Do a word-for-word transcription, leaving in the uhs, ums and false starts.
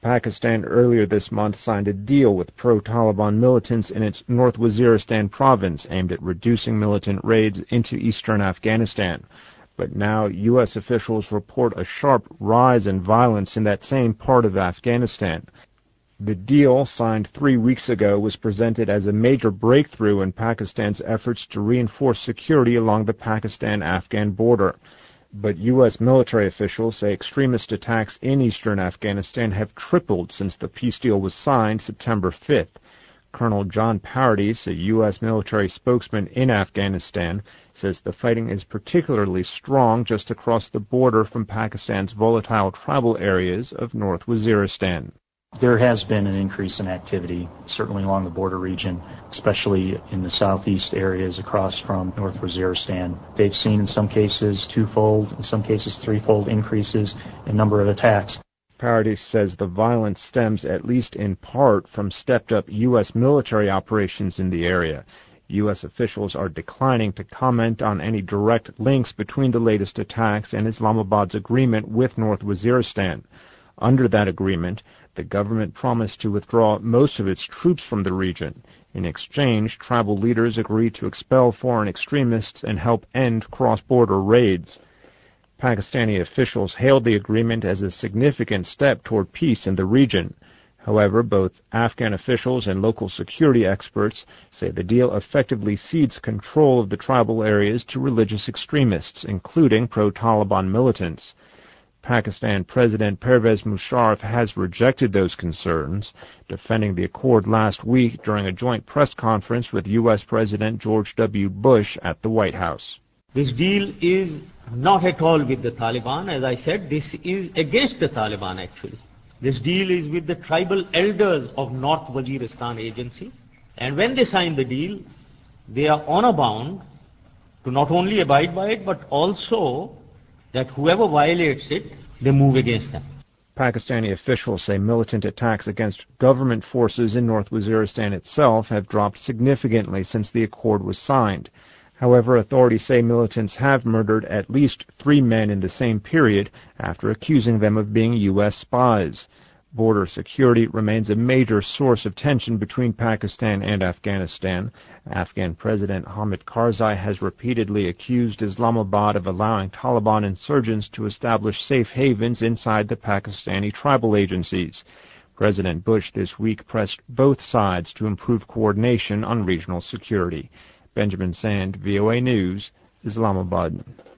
Pakistan earlier this month signed a deal with pro-Taliban militants in its North Waziristan province aimed at reducing militant raids into eastern Afghanistan. But now U S officials report a sharp rise in violence in that same part of Afghanistan. The deal, signed three weeks ago, was presented as a major breakthrough in Pakistan's efforts to reinforce security along the Pakistan-Afghan border. But U S military officials say extremist attacks in eastern Afghanistan have tripled since the peace deal was signed September fifth. Colonel John Paradis, a U S military spokesman in Afghanistan, says the fighting is particularly strong just across the border from Pakistan's volatile tribal areas of North Waziristan. There has been an increase in activity, certainly along the border region, especially in the southeast areas across from North Waziristan. They've seen in some cases twofold, in some cases threefold increases in number of attacks. Paradis says the violence stems at least in part from stepped-up U S military operations in the area. U S officials are declining to comment on any direct links between the latest attacks and Islamabad's agreement with North Waziristan. Under that agreement, the government promised to withdraw most of its troops from the region. In exchange, tribal leaders agreed to expel foreign extremists and help end cross-border raids. Pakistani officials hailed the agreement as a significant step toward peace in the region. However, both Afghan officials and local security experts say the deal effectively cedes control of the tribal areas to religious extremists, including pro-Taliban militants. Pakistan President Pervez Musharraf has rejected those concerns, defending the accord last week during a joint press conference with U S President George W. Bush at the White House. This deal is not at all with the Taliban. As I said, this is against the Taliban actually. This deal is with the tribal elders of North Waziristan Agency. And when they sign the deal, they are honor bound to not only abide by it, but also that whoever violates it, they move against them. Pakistani officials say militant attacks against government forces in North Waziristan itself have dropped significantly since the accord was signed. However, authorities say militants have murdered at least three men in the same period after accusing them of being U S spies. Border security remains a major source of tension between Pakistan and Afghanistan. Afghan President Hamid Karzai has repeatedly accused Islamabad of allowing Taliban insurgents to establish safe havens inside the Pakistani tribal agencies. President Bush this week pressed both sides to improve coordination on regional security. Benjamin Sand, V O A News, Islamabad.